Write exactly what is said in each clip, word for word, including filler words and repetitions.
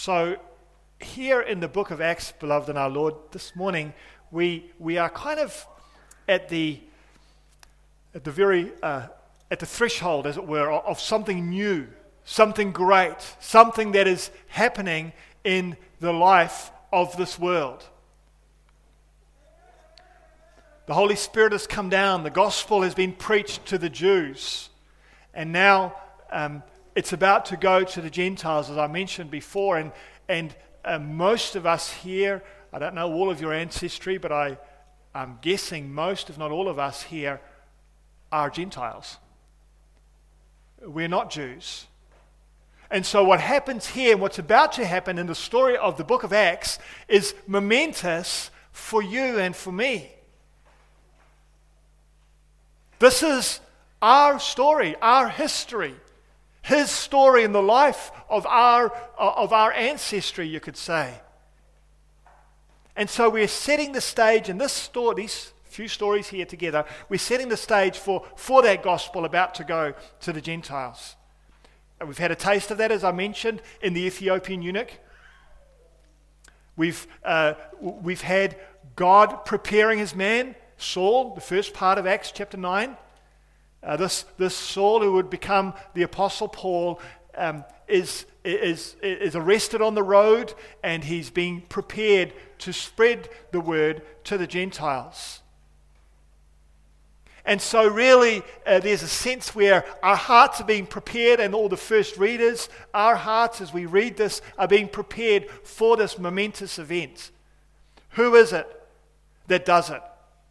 So here in the book of Acts, beloved in our Lord, this morning we we are kind of at the at the very uh, at the threshold, as it were, of, of something new, something great, something that is happening in the life of this world. The Holy Spirit has come down. The gospel has been preached to the Jews, and now um, it's about to go to the Gentiles, as I mentioned before, and and Uh, most of us here, I don't know all of your ancestry, but I, I'm guessing most, if not all of us here, are Gentiles. We're not Jews. And so what happens here, and what's about to happen in the story of the book of Acts, is momentous for you and for me. This is our story, our history. His story in the life of our of our ancestry, you could say. And so we're setting the stage in this story, these few stories here together, we're setting the stage for, for that gospel about to go to the Gentiles. And we've had a taste of that, as I mentioned, in the Ethiopian eunuch. We've uh, we've had God preparing his man, Saul, the first part of Acts chapter nine. Uh, this this Saul, who would become the Apostle Paul, um, is is is arrested on the road, and he's being prepared to spread the word to the Gentiles. And so, really, uh, there's a sense where our hearts are being prepared, and all the first readers, our hearts, as we read this, are being prepared for this momentous event. Who is it that does it,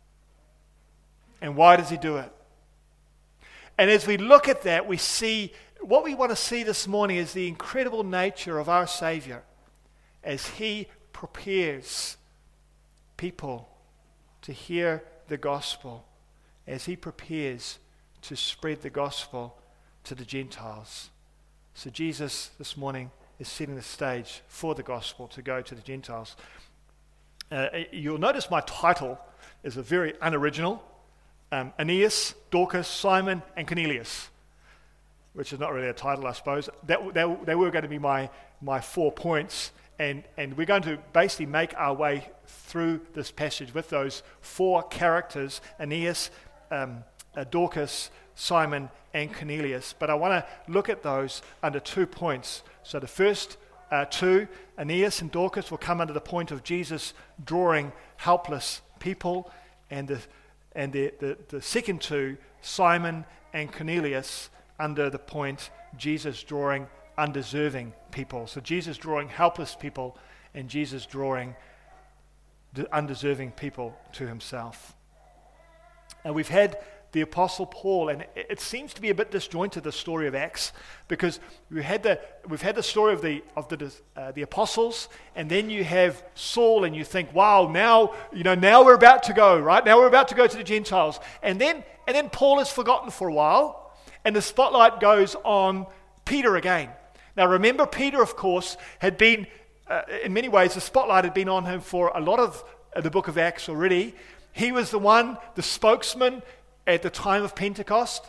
and why does he do it? And as we look at that, we see, what we want to see this morning is the incredible nature of our Savior as he prepares people to hear the gospel, as he prepares to spread the gospel to the Gentiles. So Jesus this morning is setting the stage for the gospel to go to the Gentiles. Uh, you'll notice my title is a very unoriginal. Um, Aeneas, Dorcas, Simon, and Cornelius, which is not really a title, I suppose. That they, they were going to be my my four points, and and we're going to basically make our way through this passage with those four characters: Aeneas, um, uh, Dorcas, Simon, and Cornelius. But I want to look at those under two points. So the first uh, two, Aeneas and Dorcas, will come under the point of Jesus drawing helpless people, and the And the, the, the second two, Simon and Cornelius, under the point Jesus drawing undeserving people. So Jesus drawing helpless people, and Jesus drawing the undeserving people to himself. And we've had the Apostle Paul, and it, it seems to be a bit disjointed, the story of Acts, because we had the we've had the story of the of the uh, the apostles, and then you have Saul, and you think, wow, now you know now we're about to go right now we're about to go to the Gentiles, and then and then Paul is forgotten for a while, and the spotlight goes on Peter again. Now remember, Peter, of course, had been uh, in many ways the spotlight had been on him for a lot of uh, the book of Acts already. He was the one, the spokesman at the time of Pentecost.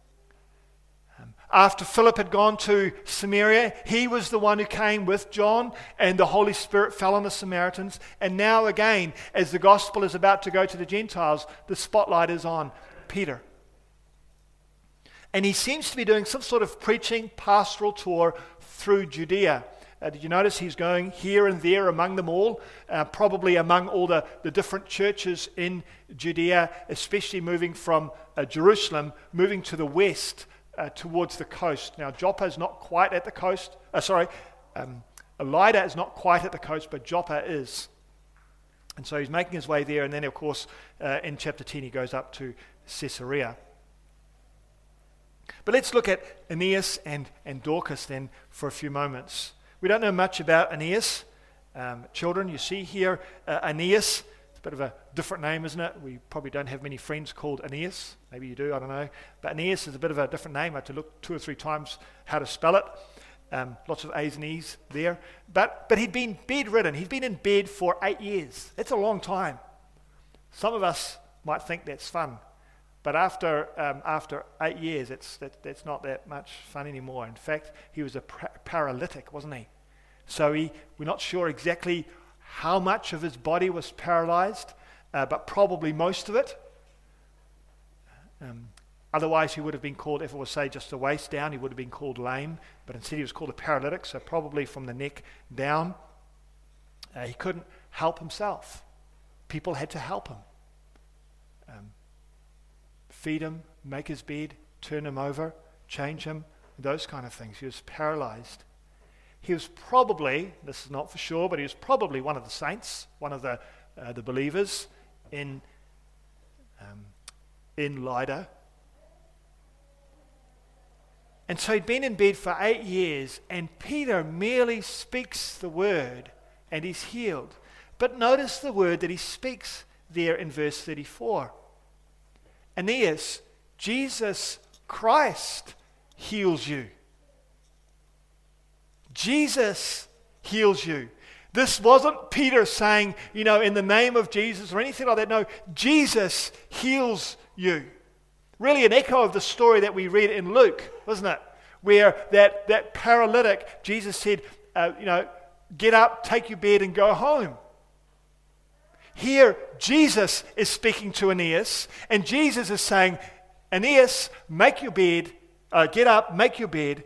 Um, after Philip had gone to Samaria, he was the one who came with John, and the Holy Spirit fell on the Samaritans. And now again, as the gospel is about to go to the Gentiles, the spotlight is on Peter. And he seems to be doing some sort of preaching pastoral tour through Judea. Uh, did you notice he's going here and there among them all, uh, probably among all the, the different churches in Judea, especially moving from uh, Jerusalem, moving to the west uh, towards the coast. Now, Joppa is not quite at the coast. Uh, sorry, um, Lydda is not quite at the coast, but Joppa is. And so he's making his way there, and then, of course, uh, in chapter ten, he goes up to Caesarea. But let's look at Aeneas and, and Dorcas then for a few moments. We don't know much about Aeneas. Um, children, you see here uh, Aeneas. It's a bit of a different name, isn't it? We probably don't have many friends called Aeneas. Maybe you do, I don't know. But Aeneas is a bit of a different name. I had to look two or three times how to spell it. Um, lots of A's and E's there. But but he'd been bedridden. He'd been in bed for eight years. That's a long time. Some of us might think that's fun. But after um, after eight years, it's that, that's not that much fun anymore. In fact, he was a pra- paralytic, wasn't he? So he, we're not sure exactly how much of his body was paralyzed, uh, but probably most of it. Um, otherwise, he would have been called, if it was, say, just the waist down, he would have been called lame, but instead he was called a paralytic, so probably from the neck down. Uh, he couldn't help himself. People had to help him. Um, feed him, make his bed, turn him over, change him, those kind of things. He was paralyzed. He was probably, this is not for sure, but he was probably one of the saints, one of the uh, the believers in um, in Lydda. And so he'd been in bed for eight years, and Peter merely speaks the word, and he's healed. But notice the word that he speaks there in verse thirty-four. Aeneas, Jesus Christ heals you. Jesus heals you. This wasn't Peter saying, you know, in the name of Jesus or anything like that. No, Jesus heals you. Really an echo of the story that we read in Luke, wasn't it? Where that, that paralytic, Jesus said, uh, you know, get up, take your bed and go home. Here, Jesus is speaking to Aeneas, and Jesus is saying, Aeneas, make your bed, uh, get up, make your bed.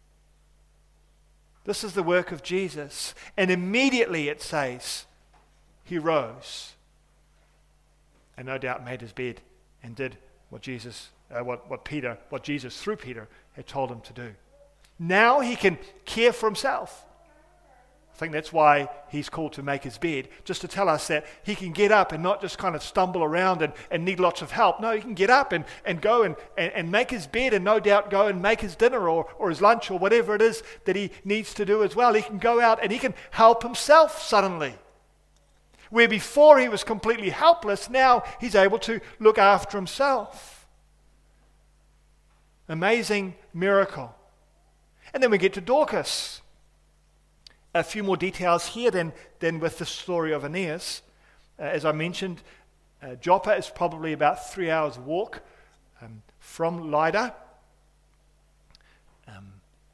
This is the work of Jesus. And immediately it says, he rose and no doubt made his bed and did what Jesus, uh, what, what Peter, what Jesus through Peter had told him to do. Now he can care for himself. I think that's why he's called to make his bed, just to tell us that he can get up and not just kind of stumble around and, and need lots of help. No, he can get up and, and go and, and, and make his bed, and no doubt go and make his dinner or, or his lunch or whatever it is that he needs to do as well. He can go out and he can help himself suddenly. Where before he was completely helpless, now he's able to look after himself. Amazing miracle. And then we get to Dorcas. A few more details here than, than with the story of Aeneas. Uh, as I mentioned, uh, Joppa is probably about three hours walk um, from Lydda. Um,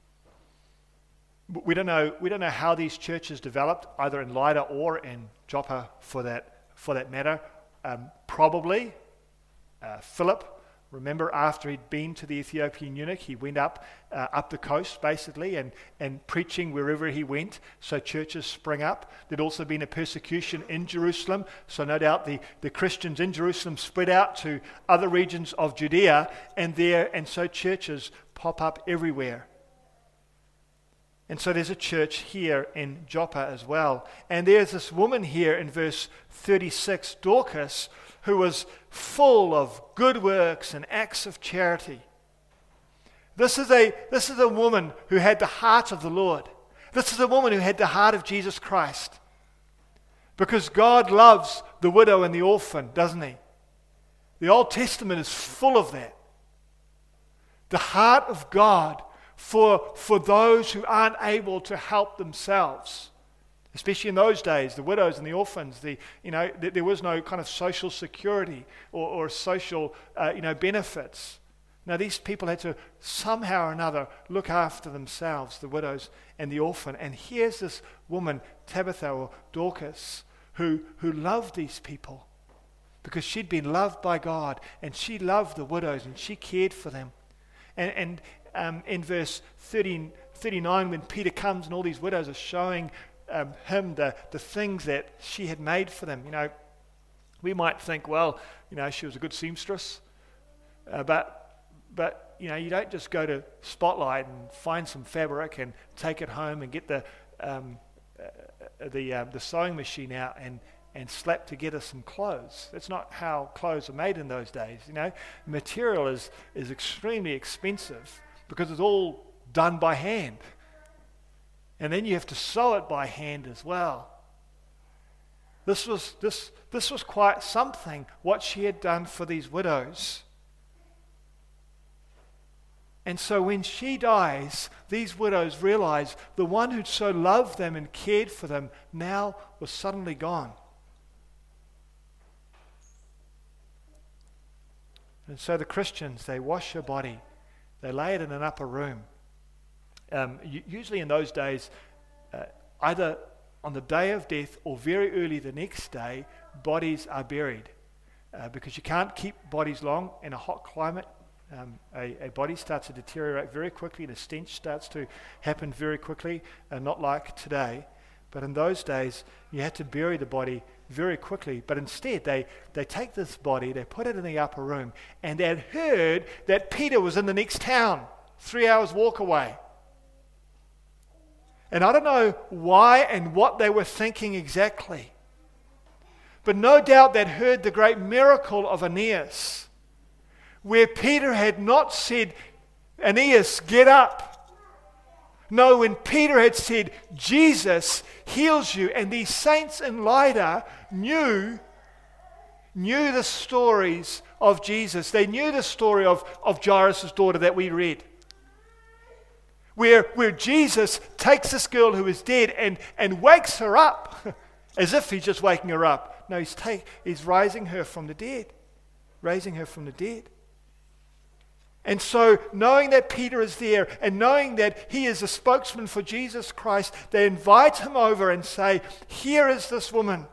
we don't know. We don't know how these churches developed, either in Lydda or in Joppa, for that for that matter. Um, probably uh, Philip. Remember, after he'd been to the Ethiopian eunuch, he went up uh, up the coast, basically, and, and preaching wherever he went, so churches sprang up. There'd also been a persecution in Jerusalem, so no doubt the, the Christians in Jerusalem spread out to other regions of Judea, and there, and so churches pop up everywhere. And so there's a church here in Joppa as well. And there's this woman here in verse thirty-six, Dorcas, who was full of good works and acts of charity. This is a this is a woman who had the heart of the Lord. This is a woman who had the heart of Jesus Christ. Because God loves the widow and the orphan, doesn't he? The Old Testament is full of that. The heart of God for, for those who aren't able to help themselves. Especially in those days, the widows and the orphans, the you know, th- there was no kind of social security or, or social uh, you know benefits. Now these people had to somehow or another look after themselves, the widows and the orphan. And here's this woman, Tabitha or Dorcas, who who loved these people because she'd been loved by God, and she loved the widows and she cared for them. And, and um, in verse thirty, thirty-nine, when Peter comes and all these widows are showing Um, him the, the things that she had made for them. You know, we might think, well, you know, she was a good seamstress, uh, but but you know, you don't just go to Spotlight and find some fabric and take it home and get the um, uh, the uh, the sewing machine out and and slap together some clothes. That's not how clothes are made in those days. You know, material is is extremely expensive because it's all done by hand. And then you have to sew it by hand as well. This was this this was quite something, what she had done for these widows. And so when she dies, these widows realize the one who'd so loved them and cared for them now was suddenly gone. And so the Christians, they wash her body. They lay it in an upper room. Um, usually in those days, uh, either on the day of death or very early the next day, bodies are buried. Uh, because you can't keep bodies long in a hot climate. Um, a, a body starts to deteriorate very quickly. The stench starts to happen very quickly, uh, not like today. But in those days, you had to bury the body very quickly. But instead, they, they take this body, they put it in the upper room, and they had heard that Peter was in the next town, three hours walk away. And I don't know why and what they were thinking exactly. But no doubt they'd heard the great miracle of Aeneas, where Peter had not said, Aeneas, get up. No, when Peter had said, Jesus heals you, and these saints in Lydda knew, knew the stories of Jesus. They knew the story of, of Jairus' daughter that we read. Where, where Jesus takes this girl who is dead and, and wakes her up, as if he's just waking her up. No, he's, take, he's raising her from the dead. Raising her from the dead. And so, knowing that Peter is there and knowing that he is a spokesman for Jesus Christ, they invite him over and say, here is this woman.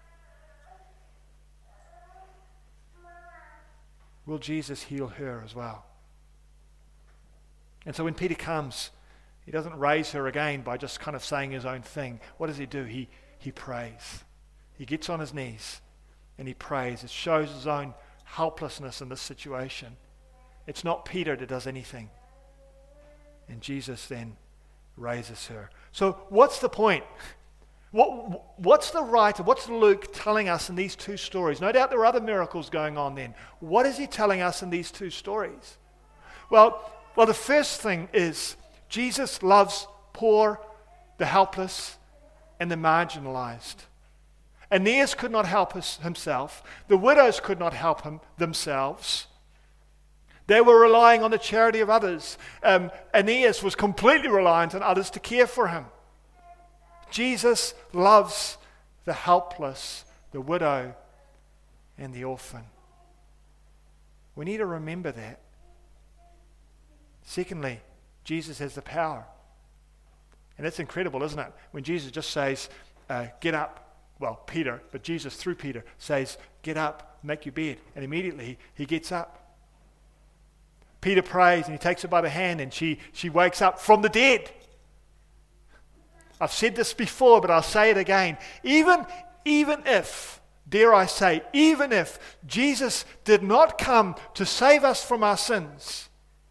Will Jesus heal her as well? And so when Peter comes, he doesn't raise her again by just kind of saying his own thing. What does he do? He, he prays. He gets on his knees and he prays. It shows his own helplessness in this situation. It's not Peter that does anything. And Jesus then raises her. So what's the point? What, what's the writer, what's Luke telling us in these two stories? No doubt there are other miracles going on then. What is he telling us in these two stories? Well, well, the first thing is Jesus loves poor, the helpless, and the marginalized. Aeneas could not help his, himself. The widows could not help him themselves. They were relying on the charity of others. Um, Aeneas was completely reliant on others to care for him. Jesus loves the helpless, the widow, and the orphan. We need to remember that. Secondly, Jesus has the power. And that's incredible, isn't it? When Jesus just says, uh, get up. Well, Peter, but Jesus through Peter says, get up, make your bed. And immediately he gets up. Peter prays and he takes her by the hand and she, she wakes up from the dead. I've said this before, but I'll say it again. Even, even if, dare I say, even if Jesus did not come to save us from our sins,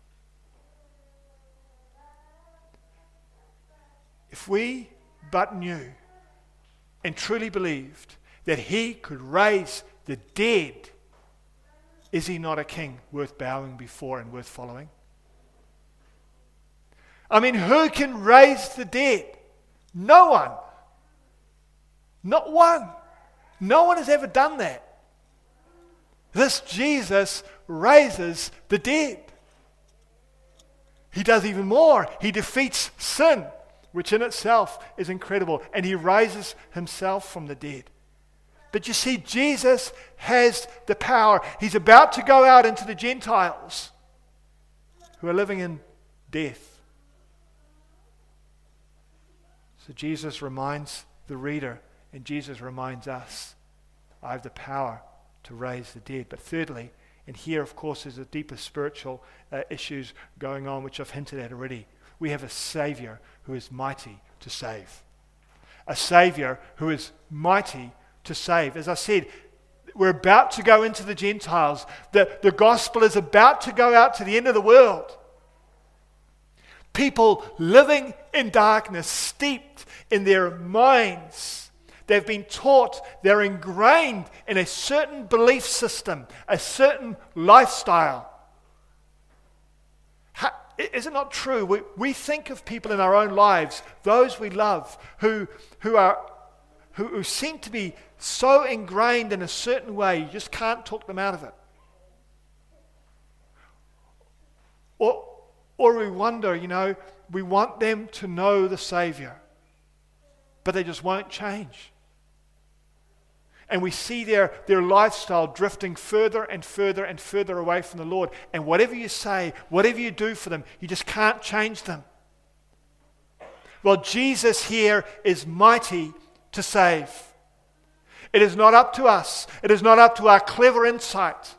if we but knew and truly believed that he could raise the dead, is he not a king worth bowing before and worth following? I mean, who can raise the dead? No one. Not one. No one has ever done that. This Jesus raises the dead. He does even more. He defeats sin, which in itself is incredible, and he raises himself from the dead. But you see, Jesus has the power. He's about to go out into the Gentiles who are living in death. So Jesus reminds the reader, and Jesus reminds us, I have the power to raise the dead. But thirdly, and here of course is the deeper spiritual uh, issues going on, which I've hinted at already. We have a Savior who is mighty to save. A Savior who is mighty to save. As I said, we're about to go into the Gentiles. The, the gospel is about to go out to the end of the world. People living in darkness, steeped in their minds. They've been taught, they're ingrained in a certain belief system, a certain lifestyle. How, is it not true? We, we think of people in our own lives, those we love, who, who, are, who, who seem to be so ingrained in a certain way, you just can't talk them out of it. Or, or we wonder, you know, we want them to know the Savior, but they just won't change. And we see their, their lifestyle drifting further and further and further away from the Lord. And whatever you say, whatever you do for them, you just can't change them. Well, Jesus here is mighty to save. It is not up to us. It is not up to our clever insight.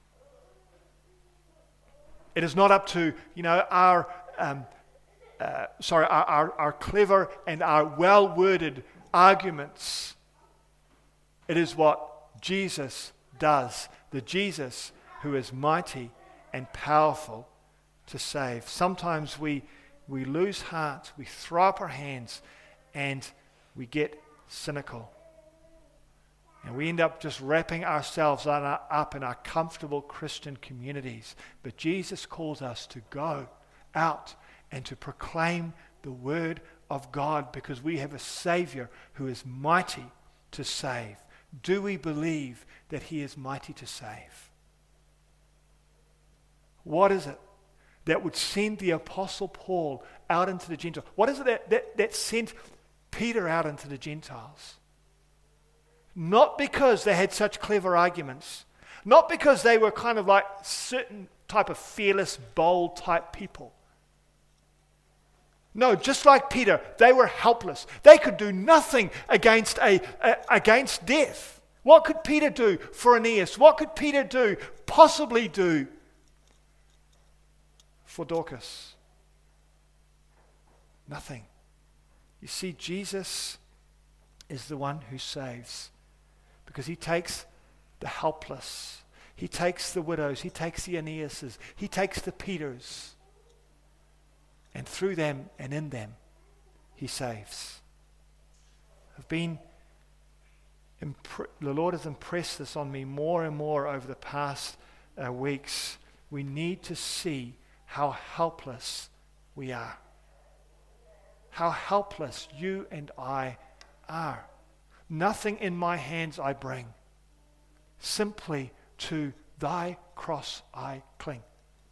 It is not up to, you know, our, um, uh, sorry, our, our, our clever and our well-worded arguments. It is what Jesus does. The Jesus who is mighty and powerful to save. Sometimes we we lose heart, we throw up our hands, and we get cynical. And we end up just wrapping ourselves on our, up in our comfortable Christian communities. But Jesus calls us to go out and to proclaim the word of God, because we have a Savior who is mighty to save. Do we believe that he is mighty to save? What is it that would send the Apostle Paul out into the Gentiles? What is it that, that, that sent Peter out into the Gentiles? Not because they had such clever arguments. Not because they were kind of like certain type of fearless, bold type people. No, just like Peter, they were helpless. They could do nothing against a, a against death. What could Peter do for Aeneas? What could Peter do, possibly do for Dorcas? Nothing. You see, Jesus is the one who saves, because he takes the helpless. He takes the widows. He takes the Aeneases. He takes the Peters. And through them and in them, he saves. I've been, impre- the Lord has impressed this on me more and more over the past uh, weeks. We need to see how helpless we are. How helpless you and I are. Nothing in my hands I bring. Simply to thy cross I cling.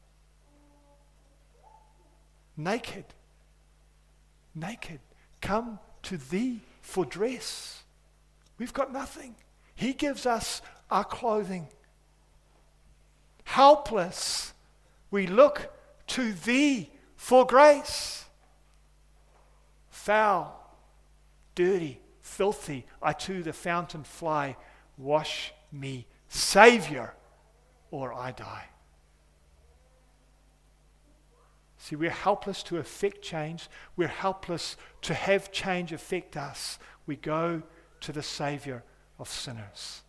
Naked, naked, come to thee for dress. We've got nothing. He gives us our clothing. Helpless, we look to thee for grace. Foul, dirty, filthy, I to the fountain fly. Wash me, Savior, or I die. See, we're helpless to affect change. We're helpless to have change affect us. We go to the Savior of sinners.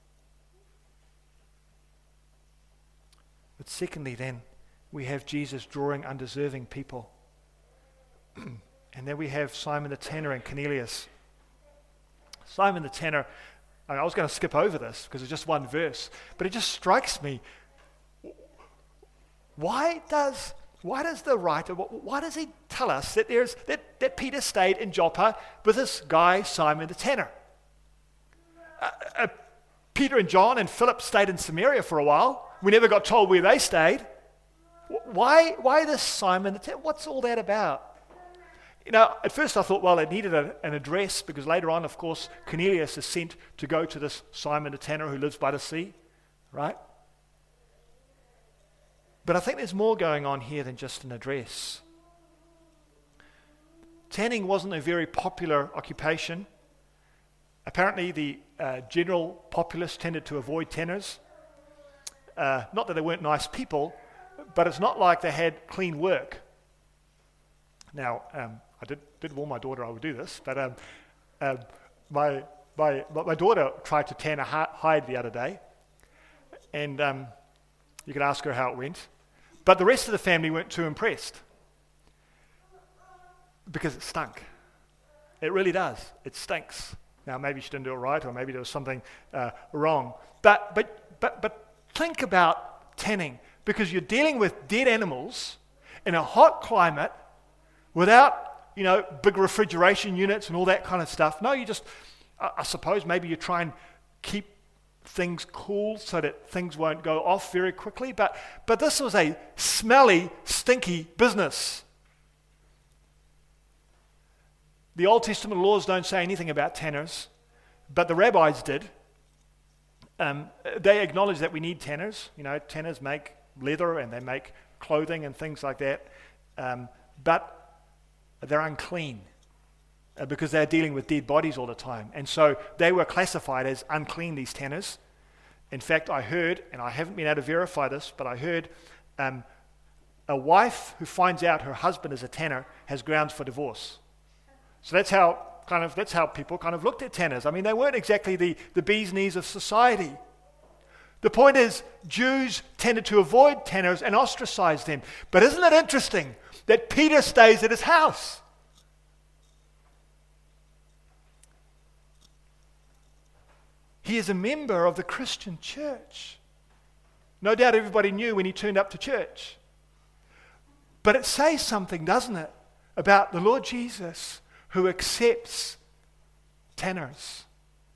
But secondly then, we have Jesus drawing undeserving people. And then we have Simon the tanner and Cornelius. Simon the tanner, I was going to skip over this because it's just one verse, but it just strikes me. Why does... Why does the writer, why does he tell us that there's that, that Peter stayed in Joppa with this guy, Simon the tanner? Uh, uh, Peter and John and Philip stayed in Samaria for a while. We never got told where they stayed. Why, why this Simon the tanner? What's all that about? You know, at first I thought, well, it needed a, an address, because later on, of course, Cornelius is sent to go to this Simon the tanner who lives by the sea, right? But I think there's more going on here than just an address. Tanning wasn't a very popular occupation. Apparently the uh, general populace tended to avoid tanners. Uh, not that they weren't nice people, but it's not like they had clean work. Now, um, I did, did warn my daughter I would do this, but um, um, my, my, my daughter tried to tan a hide the other day, and um, you can ask her how it went. But the rest of the family weren't too impressed, because it stunk. It really does. It stinks. Now, maybe she didn't do it right, or maybe there was something uh, wrong. But, but, but, but think about tanning, because you're dealing with dead animals in a hot climate without, you know, big refrigeration units and all that kind of stuff. No, you just, I, I suppose maybe you try and keep things cool so that things won't go off very quickly, but but this was a smelly, stinky business. The Old Testament laws don't say anything about tanners, but the rabbis did. Um, they acknowledge that we need tanners. You know, tanners make leather and they make clothing and things like that, um, but they're unclean. uh, because they're dealing with dead bodies all the time. And so they were classified as unclean, these tanners. In fact, I heard, and I haven't been able to verify this, but I heard um, a wife who finds out her husband is a tanner has grounds for divorce. So that's how kind of that's how people kind of looked at tanners. I mean, they weren't exactly the, the bee's knees of society. The point is, Jews tended to avoid tanners and ostracize them. But isn't it interesting that Peter stays at his house? He is a member of the Christian church. No doubt everybody knew when he turned up to church. But it says something, doesn't it, about the Lord Jesus who accepts tanners.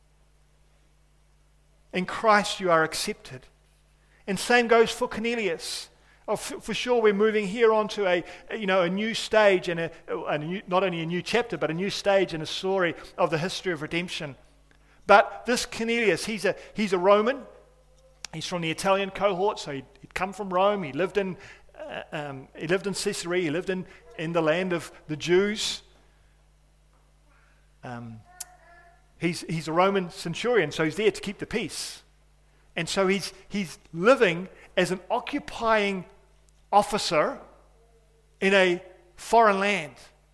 In Christ you are accepted. And same goes for Cornelius. Oh, f- for sure we're moving here onto a, a, you know, a new stage, and a, a new, not only a new chapter, but a new stage in a story of the history of redemption. But this Cornelius, he's a, he's a Roman. He's from the Italian cohort, so he'd, he'd come from Rome. He lived in uh, um, he lived in Caesarea. He lived in, in the land of the Jews. Um, he's he's a Roman centurion, so he's there to keep the peace. And so he's he's living as an occupying officer in a foreign land.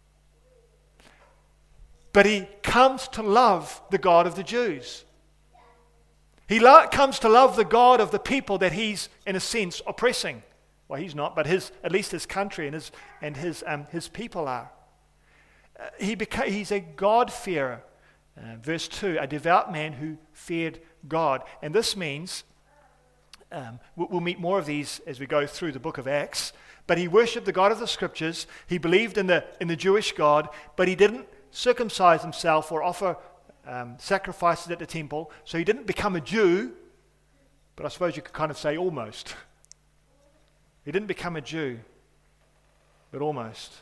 But he comes to love the God of the Jews. He lo- comes to love the God of the people that he's, in a sense, oppressing. Well, he's not, but his at least his country and his and his um, his people are. Uh, he beca- he's a God-fearer. Uh, verse two, a devout man who feared God. And this means, um, we'll, we'll meet more of these as we go through the book of Acts, but he worshipped the God of the Scriptures. He believed in the in the Jewish God, but he didn't circumcise himself or offer um, sacrifices at the temple. So he didn't become a Jew, but I suppose you could kind of say almost. He didn't become a Jew, but almost.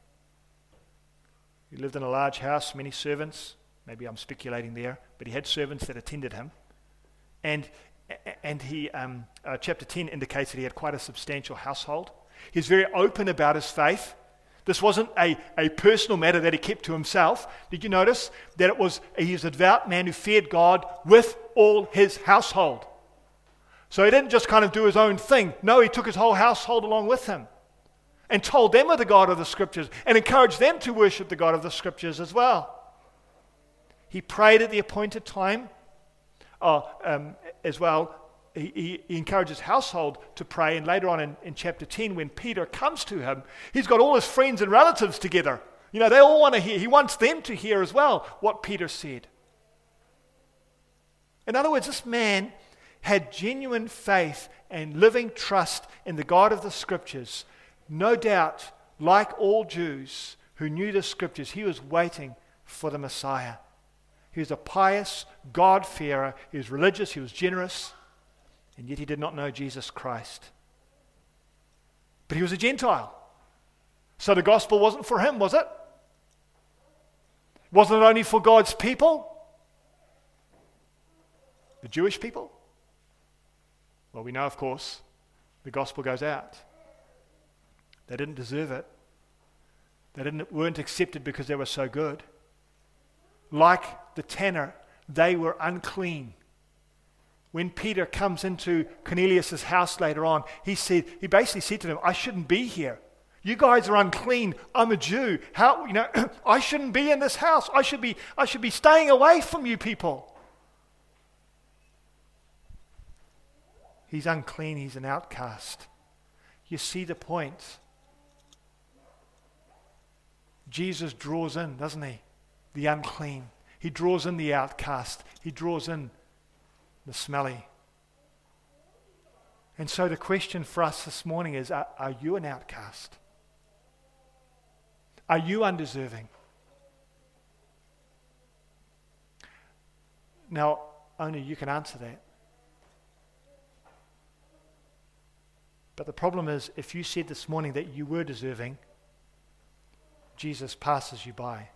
He lived in a large house, many servants. Maybe I'm speculating there, but he had servants that attended him. And and he, um, uh, chapter ten indicates that he had quite a substantial household. He's very open about his faith. This wasn't a, a personal matter that he kept to himself. Did you notice that it was, he was a devout man who feared God with all his household. So he didn't just kind of do his own thing. No, he took his whole household along with him and told them of the God of the Scriptures and encouraged them to worship the God of the Scriptures as well. He prayed at the appointed time uh, um, as well. He, he, he encouraged his household to pray, and later on in, in chapter ten, when Peter comes to him, he's got all his friends and relatives together. You know, they all want to hear. He wants them to hear as well what Peter said. In other words, this man had genuine faith and living trust in the God of the Scriptures. No doubt, like all Jews who knew the Scriptures, he was waiting for the Messiah. He was a pious God-fearer. He was religious. He was generous. And yet he did not know Jesus Christ. But he was a Gentile. So the gospel wasn't for him, was it? Wasn't it only for God's people? The Jewish people? Well, we know, of course, the gospel goes out. They didn't deserve it. They didn't, weren't accepted because they were so good. Like the tanner, they were unclean. When Peter comes into Cornelius' house later on, he said, he basically said to them, I shouldn't be here. You guys are unclean. I'm a Jew. How, you know, I shouldn't be in this house. I should be, I should be staying away from you people. He's unclean. He's an outcast. You see the point. Jesus draws in, doesn't he? The unclean. He draws in the outcast. He draws in the smelly. And so the question for us this morning is, are, are you an outcast? Are you undeserving? Now, only you can answer that. But the problem is, if you said this morning that you were deserving, Jesus passes you by.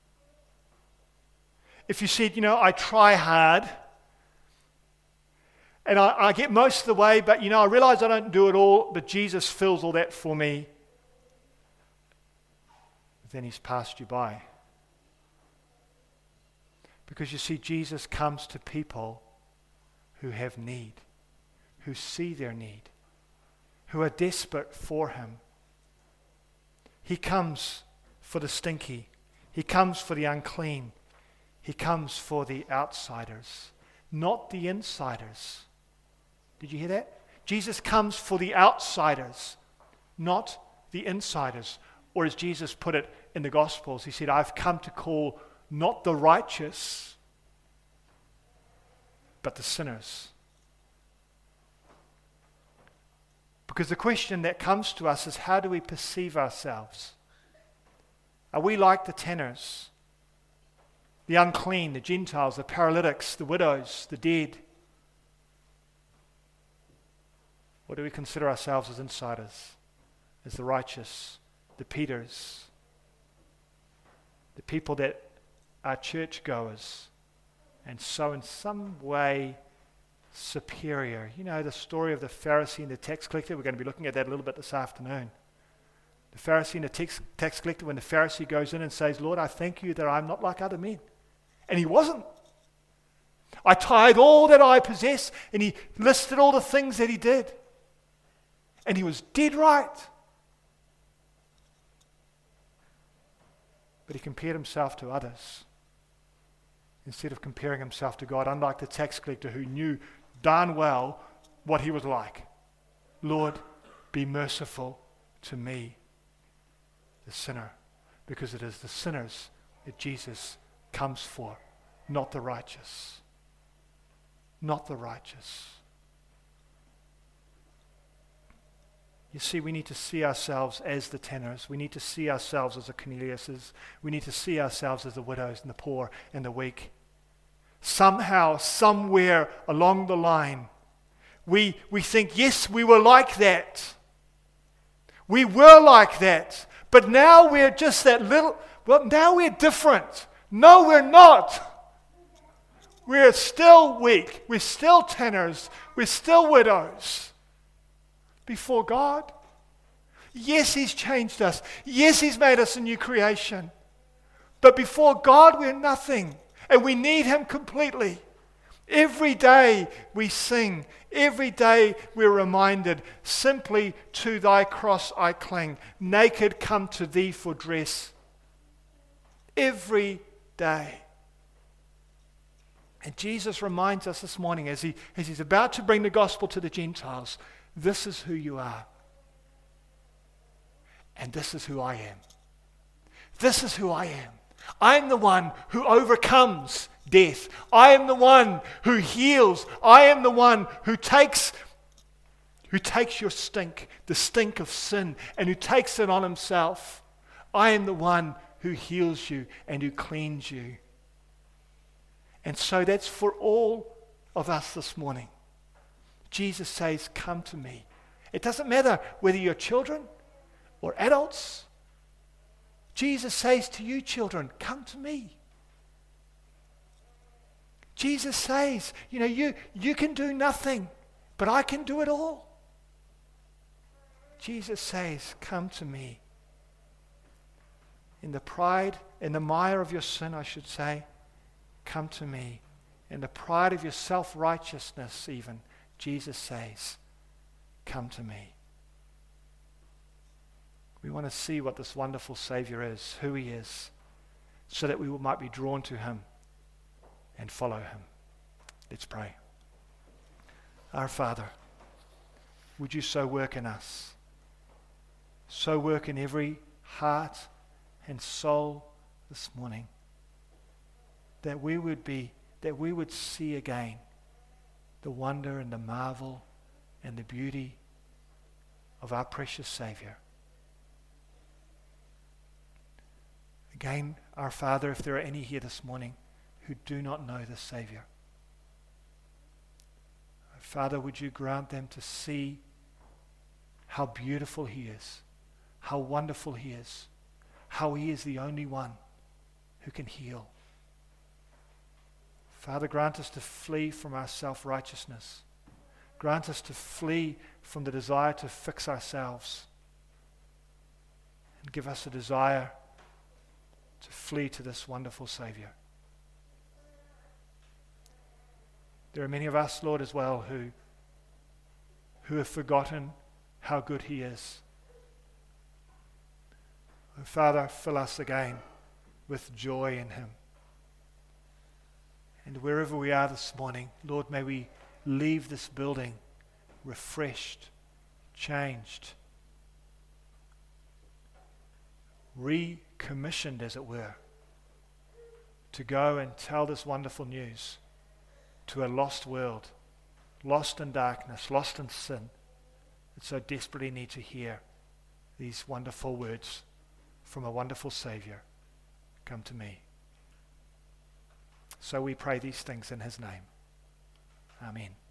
If you said, you know, I try hard, and I, I get most of the way, but you know, I realize I don't do it all, but Jesus fills all that for me, then he's passed you by. Because you see, Jesus comes to people who have need, who see their need, who are desperate for him. He comes for the stinky. He comes for the unclean. He comes for the outsiders, not the insiders. Did you hear that? Jesus comes for the outsiders, not the insiders. Or as Jesus put it in the Gospels, he said, I've come to call not the righteous, but the sinners. Because the question that comes to us is, how do we perceive ourselves? Are we like the tenors, the unclean, the Gentiles, the paralytics, the widows, the dead? Or do we consider ourselves as insiders, as the righteous, the Peters, the people that are churchgoers, and so in some way superior? You know the story of the Pharisee and the tax collector. We're going to be looking at that a little bit this afternoon. The Pharisee and the tax, tax collector, when the Pharisee goes in and says, Lord, I thank you that I'm not like other men. And he wasn't. I tithe all that I possess, and he listed all the things that he did. And he was dead right. But he compared himself to others instead of comparing himself to God, unlike the tax collector who knew darn well what he was like. Lord, be merciful to me, the sinner, because it is the sinners that Jesus comes for, not the righteous. Not the righteous. You see, we need to see ourselves as the tenors. We need to see ourselves as the Corneliuses. We need to see ourselves as the widows and the poor and the weak. Somehow, somewhere along the line, we, we think, yes, we were like that. We were like that. But now we're just that little, well, now we're different. No, we're not. We're still weak. We're still tenors. We're still widows before God. Yes, he's changed us. Yes, he's made us a new creation. But before God, we're nothing. And we need him completely. Every day we sing. Every day we're reminded, simply to thy cross I cling. Naked come to thee for dress. Every day. And Jesus reminds us this morning as, he, as he's about to bring the gospel to the Gentiles, this is who you are. And this is who I am. This is who I am. I'm the one who overcomes death. I am the one who heals. I am the one who takes, who takes your stink, the stink of sin, and who takes it on himself. I am the one who heals you and who cleans you. And so that's for all of us this morning. Jesus says, come to me. It doesn't matter whether you're children or adults. Jesus says to you, children, come to me. Jesus says, you know, you, you can do nothing, but I can do it all. Jesus says, come to me. In the pride, in the mire of your sin, I should say, come to me. In the pride of your self-righteousness even, Jesus says, come to me. We want to see what this wonderful Savior is, who he is, so that we might be drawn to him and follow him. Let's pray. Our Father, would you so work in us, so work in every heart and soul this morning, that we would be, that we would see again the wonder and the marvel and the beauty of our precious Savior. Again, our Father, if there are any here this morning who do not know the Savior, Father, would you grant them to see how beautiful he is, how wonderful he is, how he is the only one who can heal. Father, grant us to flee from our self-righteousness. Grant us to flee from the desire to fix ourselves. And give us a desire to flee to this wonderful Savior. There are many of us, Lord, as well, who, who have forgotten how good he is. Oh, Father, fill us again with joy in him. And wherever we are this morning, Lord, may we leave this building refreshed, changed, recommissioned, as it were, to go and tell this wonderful news to a lost world, lost in darkness, lost in sin, that so desperately need to hear these wonderful words from a wonderful Savior. Come to me. So we pray these things in his name. Amen.